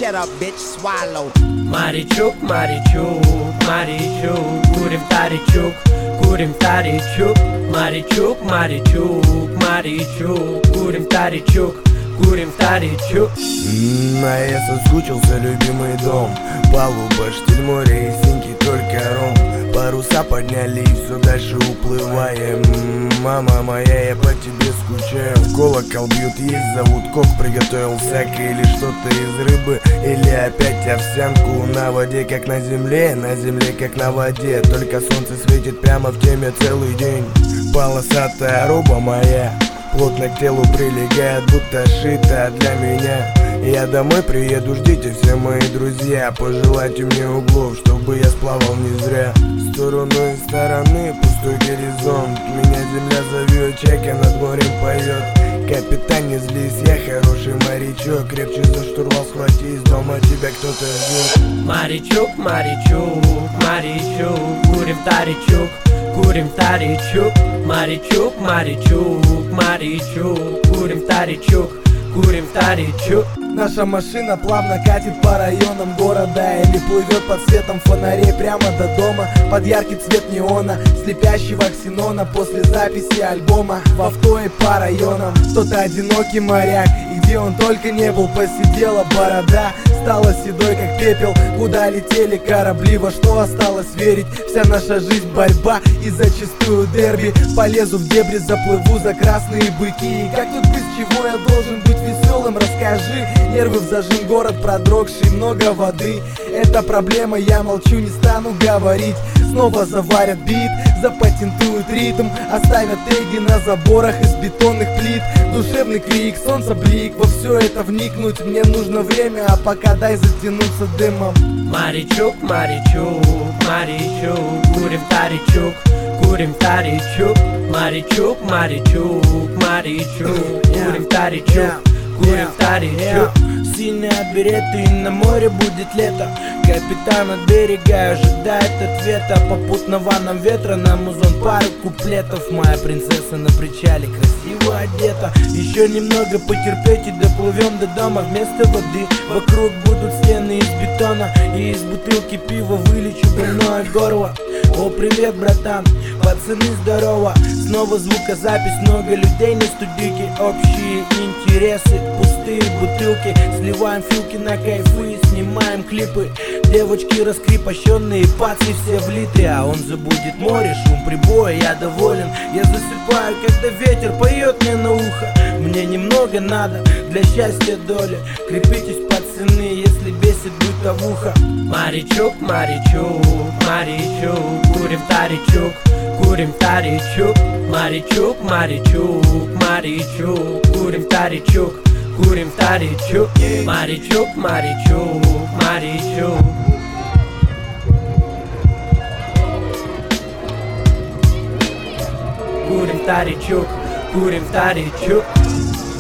shut up, bitch, swallow. Морячок, морячок, морячок, курим старичок, курим старичок. Морячок, морячок, морячок, курим старичок, курим старичок. А я соскучился, любимый дом. Палуба, штиль, море и синьки, только ром. Паруса подняли и все дальше уплываем. Мама моя, я по тебе скучаю. Колокол бьют, есть зовут кок. Приготовил всякое или что-то из рыбы, или опять овсянку. На воде как на земле как на воде. Только солнце светит прямо в теме целый день. Полосатая роба моя плотно к телу прилегает, будто шита для меня. Я домой приеду, ждите все мои друзья. Пожелайте мне углов, чтобы я сплавал не зря. В сторону и стороны пустой горизонт. Меня земля зовет, чайка над морем поет. Капитан, не злись, я хороший морячок. Крепче за штурвал схватись, дома тебя кто-то ждет. Морячок, морячок, морячок, курим старичок, курим старичок. Морячок, морячок, морячок, курим старичок, курим старичок. Наша машина плавно катит по районам города или плывет под светом фонарей прямо до дома. Под яркий цвет неона, слепящего ксенона. После записи альбома в авто и по районам. Кто-то одинокий моряк, и где он только не был, посидела борода. Стала седой как пепел, куда летели корабли, во что осталось верить. Вся наша жизнь борьба и зачастую дерби. Полезу в дебри, заплыву за красные быки. И как тут быть, с чего я должен быть веселым, расскажи. Нервы в зажим, город продрогший, много воды. Это проблема, я молчу, не стану говорить. Снова заварят бит, запатентуют ритм. Оставят теги на заборах из бетонных плит. Душевный крик, солнце блик, во все это вникнуть мне нужно время, а пока дай затянуться дымом. Морячок, морячок, морячок, курим старичок, курим старичок. Морячок, морячок, морячок, курим старичок, курим старичок. Синие береты, и на море будет лето. Капитан от берега ожидает ответа. Попутного нам ветра, на музон пару куплетов. Моя принцесса на причале красиво одета. Еще немного потерпеть и доплывем до дома. Вместо воды вокруг будут стены из бетона. И из бутылки пива вылечу больное горло. О, привет, братан, пацаны, здорово. Снова звукозапись, много людей на студийке. Общие интересы, пустые бутылки. Сливаем филки на кайфы, снимаем клипы. Девочки раскрепощенные, пацы все влиты. А он забудет море, шум прибоя, я доволен. Я засыпаю, когда ветер поет мне на ухо. Мне немного надо для счастья доли. Крепитесь, пацаны, если бесит бытовуха. Морячок, морячок, морячок, курим старичок, курим старичок. Морячок, морячок, морячок, курим старичок, курим старичок. Морячок, морячок, морячок. Курим старичок, курим старичок.